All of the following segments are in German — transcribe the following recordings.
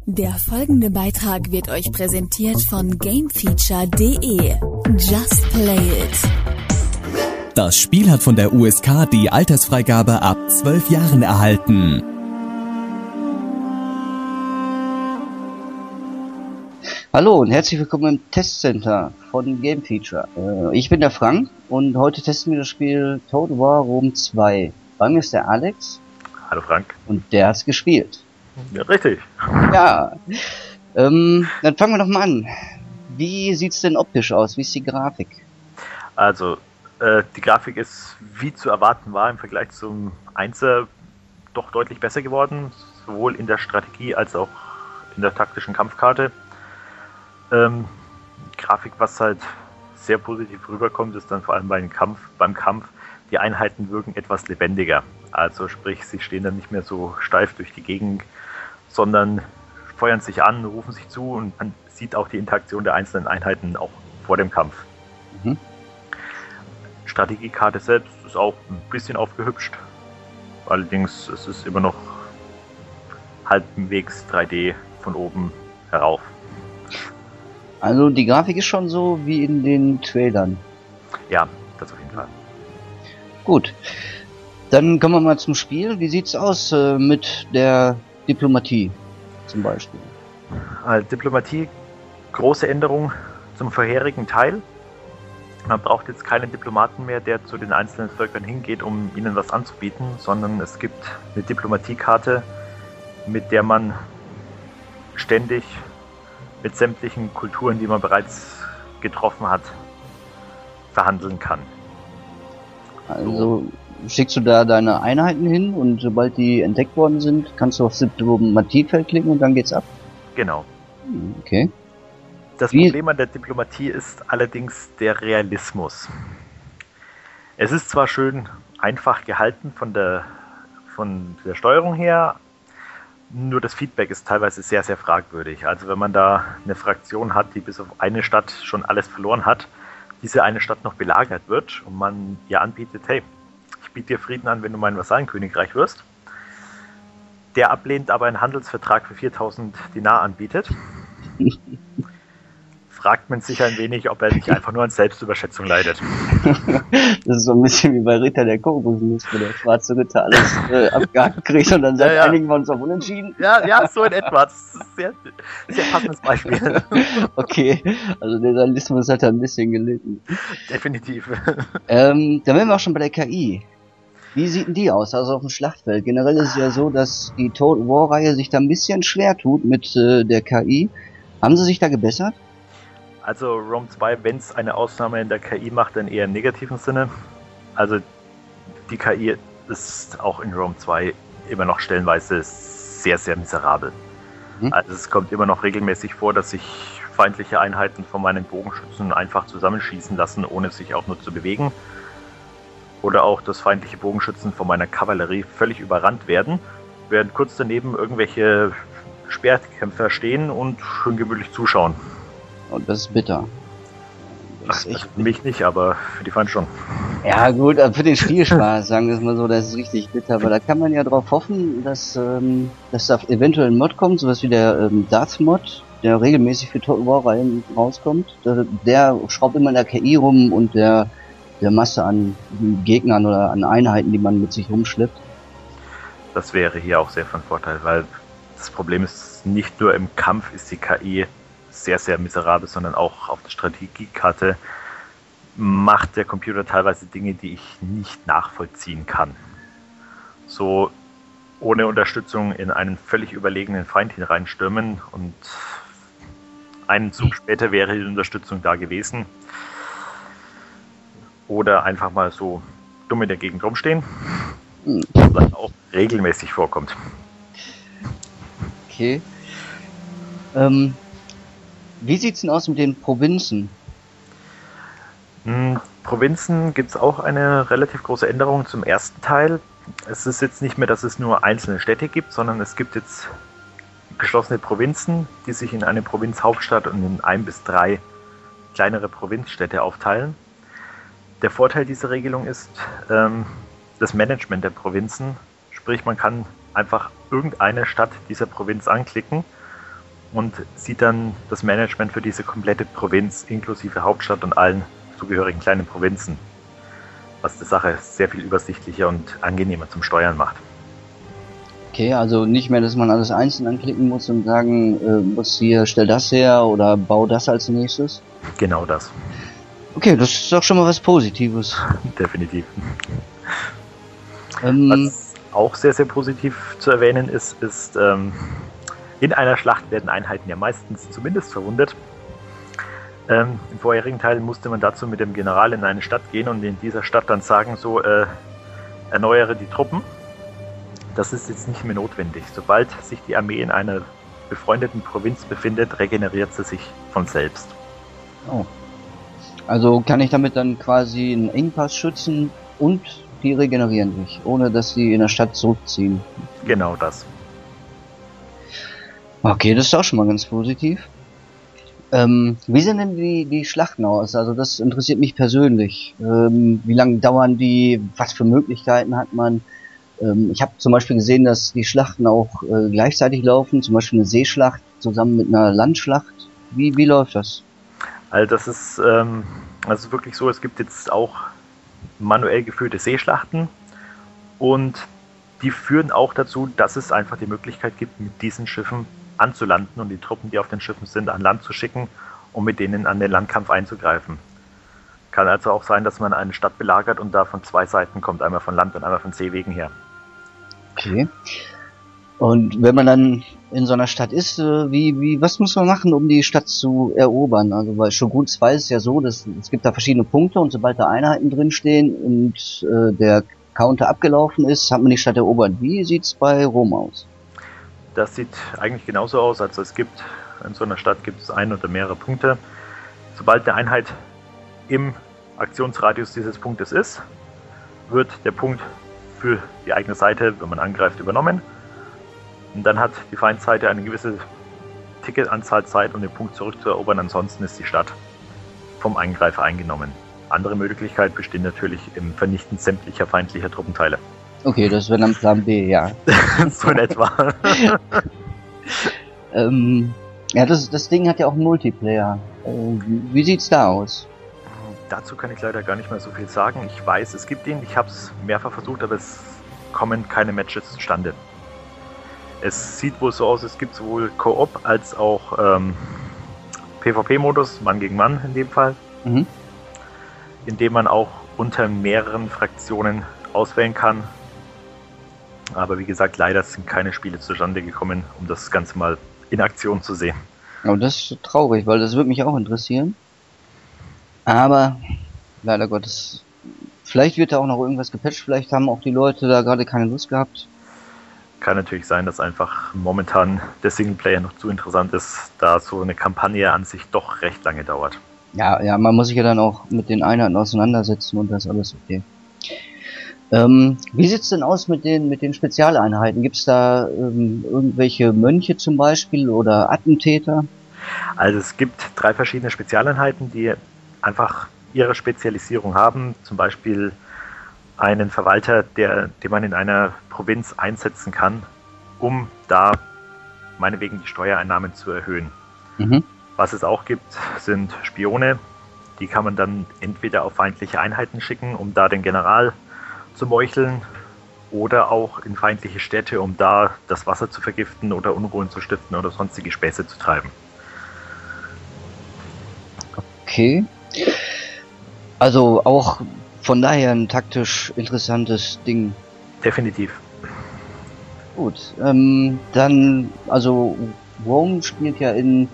Der folgende Beitrag wird euch präsentiert von GameFeature.de. Just play it. Das Spiel hat von der USK die Altersfreigabe ab 12 Jahren erhalten. Hallo und herzlich willkommen im Testcenter von GameFeature. Ich bin der Frank und heute testen wir das Spiel Total War Rome 2. Bei mir ist der Alex. Hallo Frank. Und der hat's gespielt. Ja, richtig. Ja. Dann fangen wir doch mal an. Wie sieht's denn optisch aus? Wie ist die Grafik? Also, die Grafik ist, wie zu erwarten war, im Vergleich zum 1er doch deutlich besser geworden. Sowohl in der Strategie als auch in der taktischen Kampfkarte. Grafik, was halt sehr positiv rüberkommt, ist dann vor allem beim Kampf, die Einheiten wirken etwas lebendiger. Also sprich, sie stehen dann nicht mehr so steif durch die Gegend, sondern feuern sich an, rufen sich zu und man sieht auch die Interaktion der einzelnen Einheiten auch vor dem Kampf. Mhm. Strategiekarte selbst ist auch ein bisschen aufgehübscht. Allerdings ist es immer noch halbwegs 3D von oben herauf. Also die Grafik ist schon so wie in den Trailern. Ja, das auf jeden Fall. Gut. Dann kommen wir mal zum Spiel. Wie sieht's aus mit der Diplomatie zum Beispiel? Diplomatie, große Änderung zum vorherigen Teil. Man braucht jetzt keinen Diplomaten mehr, der zu den einzelnen Völkern hingeht, um ihnen was anzubieten, sondern es gibt eine Diplomatiekarte, mit der man ständig mit sämtlichen Kulturen, die man bereits getroffen hat, verhandeln kann. Also schickst du da deine Einheiten hin und sobald die entdeckt worden sind, kannst du aufs Diplomatiefeld klicken und dann geht's ab? Genau. Okay. Das Problem an der Diplomatie ist allerdings der Realismus. Es ist zwar schön einfach gehalten von der Steuerung her, nur das Feedback ist teilweise sehr, sehr fragwürdig. Also wenn man da eine Fraktion hat, die bis auf eine Stadt schon alles verloren hat, diese eine Stadt noch belagert wird und man ihr anbietet, hey, ich biete dir Frieden an, wenn du mein Vassallenkönigreich wirst, der ablehnt, aber einen Handelsvertrag für 4000 Dinar anbietet, fragt man sich ein wenig, ob er nicht einfach nur an Selbstüberschätzung leidet. Das ist so ein bisschen wie bei Ritter der Kokosnuss, wo der schwarze Ritter alles abgehakt kriegt und dann sagt, einigen wir uns auf Unentschieden. Ja, so in etwa. Das ist ein sehr, sehr passendes Beispiel. Okay, also der Realismus hat da ein bisschen gelitten. Definitiv. Dann wären wir auch schon bei der KI. Wie sieht denn die aus, also auf dem Schlachtfeld? Generell ist es ja so, dass die Total War-Reihe sich da ein bisschen schwer tut mit der KI. Haben sie sich da gebessert? Also Rome 2, wenn es eine Ausnahme in der KI macht, dann eher im negativen Sinne. Also die KI ist auch in Rome 2 immer noch stellenweise sehr, sehr miserabel. Also es kommt immer noch regelmäßig vor, dass sich feindliche Einheiten von meinen Bogenschützen einfach zusammenschießen lassen, ohne sich auch nur zu bewegen. Oder auch, dass feindliche Bogenschützen von meiner Kavallerie völlig überrannt werden, während kurz daneben irgendwelche Speerkämpfer stehen und schön gemütlich zuschauen. Und das ist bitter. Das ist für mich nicht, aber für die Feinde schon. Ja gut, für den Spielspaß, sagen wir es mal so, das ist richtig bitter. Aber da kann man ja drauf hoffen, dass da eventuell ein Mod kommt, sowas wie der Darth-Mod, der regelmäßig für Total War-Reihen rauskommt. Der schraubt immer in der KI rum und der Masse an Gegnern oder an Einheiten, die man mit sich rumschleppt. Das wäre hier auch sehr von Vorteil, weil das Problem ist, nicht nur im Kampf ist die KI sehr, sehr miserabel, sondern auch auf der Strategiekarte macht der Computer teilweise Dinge, die ich nicht nachvollziehen kann. So ohne Unterstützung in einen völlig überlegenen Feind hineinstürmen und einen Zug später wäre die Unterstützung da gewesen. Oder einfach mal so dumm in der Gegend rumstehen, was auch regelmäßig vorkommt. Okay. Wie sieht's denn aus mit den Provinzen? Provinzen gibt es auch eine relativ große Änderung zum ersten Teil. Es ist jetzt nicht mehr, dass es nur einzelne Städte gibt, sondern es gibt jetzt geschlossene Provinzen, die sich in eine Provinzhauptstadt und in 1 bis 3 kleinere Provinzstädte aufteilen. Der Vorteil dieser Regelung ist das Management der Provinzen. Sprich, man kann einfach irgendeine Stadt dieser Provinz anklicken und sieht dann das Management für diese komplette Provinz inklusive Hauptstadt und allen zugehörigen kleinen Provinzen, was die Sache sehr viel übersichtlicher und angenehmer zum Steuern macht. Okay, also nicht mehr, dass man alles einzeln anklicken muss und sagen muss, hier, stell das her oder bau das als nächstes. Genau das. Okay, das ist doch schon mal was Positives. Definitiv. Was auch sehr, sehr positiv zu erwähnen ist, in einer Schlacht werden Einheiten ja meistens zumindest verwundet. Im vorherigen Teil musste man dazu mit dem General in eine Stadt gehen und in dieser Stadt dann sagen, so, erneuere die Truppen. Das ist jetzt nicht mehr notwendig. Sobald sich die Armee in einer befreundeten Provinz befindet, regeneriert sie sich von selbst. Oh. Also kann ich damit dann quasi einen Engpass schützen und die regenerieren sich, ohne dass sie in der Stadt zurückziehen. Genau das. Okay, das ist auch schon mal ganz positiv. Wie sehen denn die Schlachten aus? Also das interessiert mich persönlich. Wie lange dauern die? Was für Möglichkeiten hat man? Ich habe zum Beispiel gesehen, dass die Schlachten auch gleichzeitig laufen, zum Beispiel eine Seeschlacht zusammen mit einer Landschlacht. Wie läuft das? Also das ist wirklich so, es gibt jetzt auch manuell geführte Seeschlachten und die führen auch dazu, dass es einfach die Möglichkeit gibt, mit diesen Schiffen anzulanden und die Truppen, die auf den Schiffen sind, an Land zu schicken, um mit denen an den Landkampf einzugreifen. Kann also auch sein, dass man eine Stadt belagert und da von zwei Seiten kommt, einmal von Land und einmal von Seewegen her. Okay. Und wenn man dann in so einer Stadt ist, was muss man machen, um die Stadt zu erobern? Also bei Shogun 2 ist es ja so, dass es gibt da verschiedene Punkte und sobald da Einheiten drinstehen und der Counter abgelaufen ist, hat man die Stadt erobert. Wie sieht's bei Rom aus? Das sieht eigentlich genauso aus. Also in so einer Stadt gibt es ein oder mehrere Punkte. Sobald eine Einheit im Aktionsradius dieses Punktes ist, wird der Punkt für die eigene Seite, wenn man angreift, übernommen. Und dann hat die Feindseite eine gewisse Ticketanzahl Zeit, um den Punkt zurückzuerobern. Ansonsten ist die Stadt vom Angreifer eingenommen. Andere Möglichkeit besteht natürlich im Vernichten sämtlicher feindlicher Truppenteile. Okay, das wäre dann Plan B, ja. So in etwa. Ja, das Ding hat ja auch einen Multiplayer. Wie sieht's da aus? Dazu kann ich leider gar nicht mehr so viel sagen. Ich weiß, es gibt ihn. Ich habe es mehrfach versucht, aber es kommen keine Matches zustande. Es sieht wohl so aus, es gibt sowohl Koop als auch PvP-Modus, Mann gegen Mann in dem Fall, in dem man auch unter mehreren Fraktionen auswählen kann. Aber wie gesagt, leider sind keine Spiele zustande gekommen, um das Ganze mal in Aktion zu sehen. Aber das ist traurig, weil das würde mich auch interessieren. Aber leider Gottes, vielleicht wird da auch noch irgendwas gepatcht, vielleicht haben auch die Leute da gerade keine Lust gehabt. Kann natürlich sein, dass einfach momentan der Singleplayer noch zu interessant ist, da so eine Kampagne an sich doch recht lange dauert. Ja, man muss sich ja dann auch mit den Einheiten auseinandersetzen und das ist alles okay. Wie sieht's denn aus mit den Spezialeinheiten? Gibt's da irgendwelche Mönche zum Beispiel oder Attentäter? Also es gibt 3 verschiedene Spezialeinheiten, die einfach ihre Spezialisierung haben. Zum Beispiel einen Verwalter, den man in einer Provinz einsetzen kann, um da meinetwegen die Steuereinnahmen zu erhöhen. Was es auch gibt, sind Spione. Die kann man dann entweder auf feindliche Einheiten schicken, um da den General zu meucheln, oder auch in feindliche Städte, um da das Wasser zu vergiften oder Unruhen zu stiften oder sonstige Späße zu treiben. Okay. Also auch von daher ein taktisch interessantes Ding. Definitiv. Gut, dann, also Rom spielt ja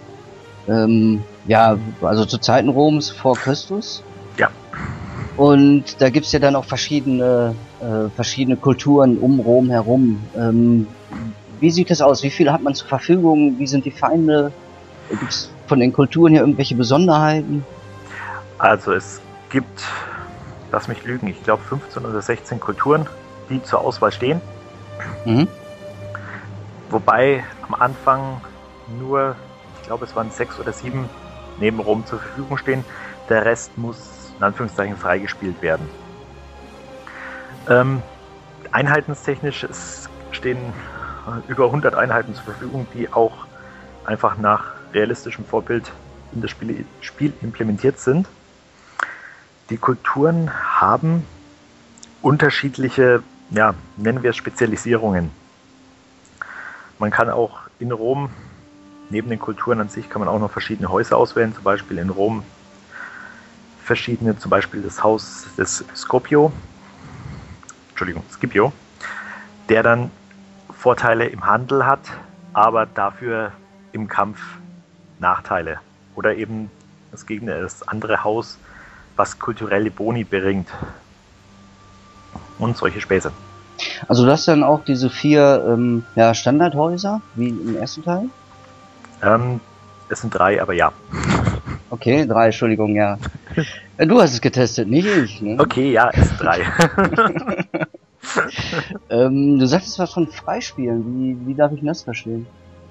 also zu Zeiten Roms vor Christus. Ja. Und da gibt's ja dann auch verschiedene Kulturen um Rom herum. Wie sieht das aus? Wie viel hat man zur Verfügung? Wie sind die Feinde? Gibt's von den Kulturen her irgendwelche Besonderheiten? Also es gibt, lass mich lügen, ich glaube 15 oder 16 Kulturen, die zur Auswahl stehen. Wobei am Anfang nur, ich glaube es waren 6 oder 7 neben Rom zur Verfügung stehen. Der Rest muss in Anführungszeichen freigespielt werden. Einheitentechnisch stehen über 100 Einheiten zur Verfügung, die auch einfach nach realistischem Vorbild in das Spiel implementiert sind. Die Kulturen haben unterschiedliche, ja, nennen wir es Spezialisierungen. Man kann auch in Rom, neben den Kulturen an sich, kann man auch noch verschiedene Häuser auswählen, zum Beispiel in Rom verschiedene, zum Beispiel das Haus des Scipio, der dann Vorteile im Handel hat, aber dafür im Kampf Nachteile. Oder eben das andere Haus, was kulturelle Boni bringt. Und solche Späße. Also du hast dann auch diese 4 Standardhäuser, wie im ersten Teil? Es sind 3, aber ja. Okay, 3, Entschuldigung, ja. Du hast es getestet, nicht ich. Ne? Okay, ja, es sind 3. Du sagtest was von Freispielen. Wie darf ich das verstehen?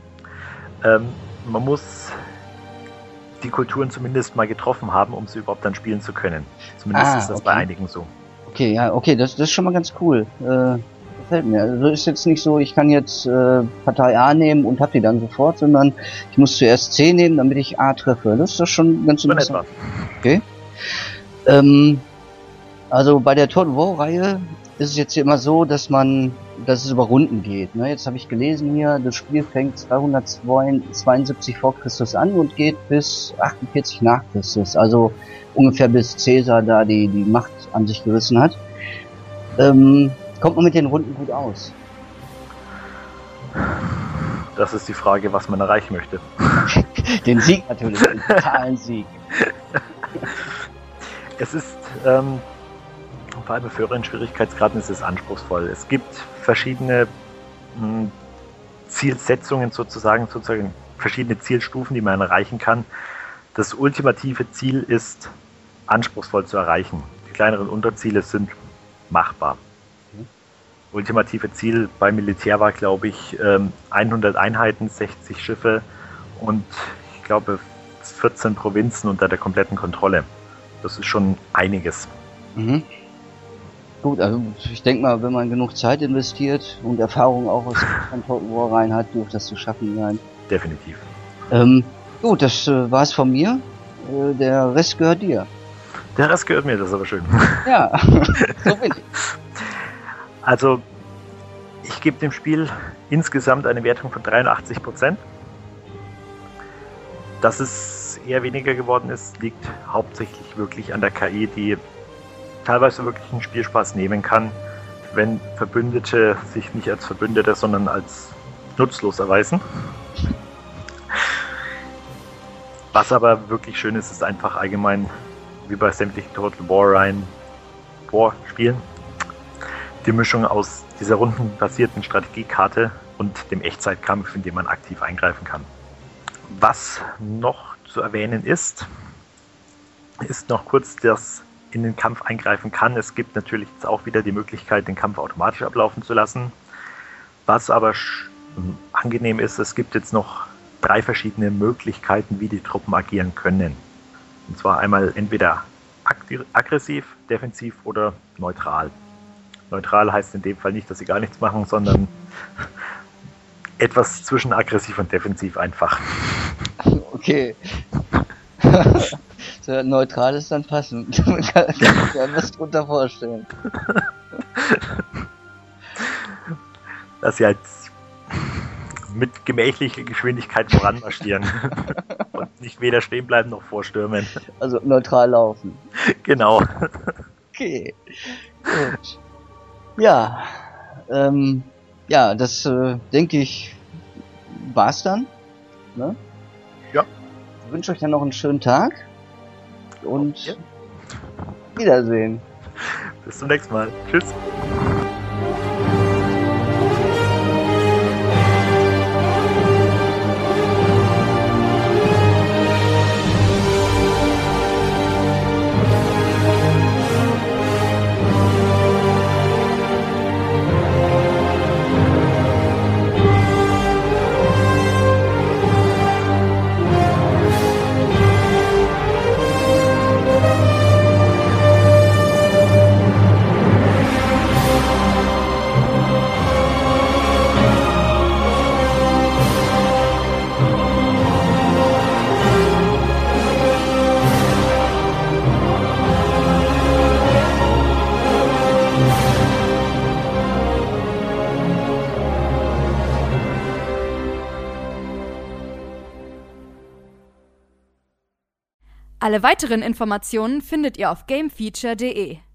Man muss die Kulturen zumindest mal getroffen haben, um sie überhaupt dann spielen zu können. Zumindest ist das bei einigen so. Okay, ja, okay, das ist schon mal ganz cool. Gefällt mir. Also ist jetzt nicht so, ich kann jetzt Partei A nehmen und hab die dann sofort, sondern ich muss zuerst C nehmen, damit ich A treffe. Das ist doch schon ganz interessant. Okay. Also bei der Total War Reihe ist es jetzt immer so, dass es über Runden geht. Ne? Jetzt habe ich gelesen hier, das Spiel fängt 272 vor Christus an und geht bis 48 nach Christus. Also ungefähr bis Caesar da die Macht an sich gerissen hat. Kommt man mit den Runden gut aus? Das ist die Frage, was man erreichen möchte. Den Sieg natürlich, den totalen Sieg. Es ist, vor allem für höheren Schwierigkeitsgraden ist es anspruchsvoll. Es gibt verschiedene Zielsetzungen sozusagen verschiedene Zielstufen, die man erreichen kann. Das ultimative Ziel ist anspruchsvoll zu erreichen. Die kleineren Unterziele sind machbar. Ultimative Ziel beim Militär war, glaube ich, 100 Einheiten, 60 Schiffe und ich glaube 14 Provinzen unter der kompletten Kontrolle. Das ist schon einiges. Mhm. Gut, also ich denke mal, wenn man genug Zeit investiert und Erfahrung auch aus den Total War rein hat, dürfte das zu schaffen sein. Definitiv. Gut, das war's von mir. Der Rest gehört dir. Der Rest gehört mir, das ist aber schön. Ja, so bin ich. Also, ich gebe dem Spiel insgesamt eine Wertung von 83%. Dass es eher weniger geworden ist, liegt hauptsächlich wirklich an der KI, die teilweise wirklich einen Spielspaß nehmen kann, wenn Verbündete sich nicht als Verbündete, sondern als nutzlos erweisen. Was aber wirklich schön ist, ist einfach allgemein, wie bei sämtlichen Total War Spielen, die Mischung aus dieser rundenbasierten Strategiekarte und dem Echtzeitkampf, in dem man aktiv eingreifen kann. Was noch zu erwähnen ist noch kurz, dass in den Kampf eingreifen kann. Es gibt natürlich jetzt auch wieder die Möglichkeit, den Kampf automatisch ablaufen zu lassen. Was aber angenehm ist, es gibt jetzt noch 3 verschiedene Möglichkeiten, wie die Truppen agieren können. Und zwar einmal entweder aggressiv, defensiv oder neutral. Neutral heißt in dem Fall nicht, dass sie gar nichts machen, sondern etwas zwischen aggressiv und defensiv einfach. Okay. So, neutral ist dann passend. Man kann sich ja was drunter vorstellen. Dass sie halt mit gemächlicher Geschwindigkeit voranmarschieren und nicht weder stehen bleiben noch vorstürmen. Also neutral laufen. Genau. Okay. Gut. Ja. Das denke ich war's dann. Ne? Ja. Ich wünsche euch dann noch einen schönen Tag und Wiedersehen. Bis zum nächsten Mal. Tschüss. Alle weiteren Informationen findet ihr auf gamefeature.de.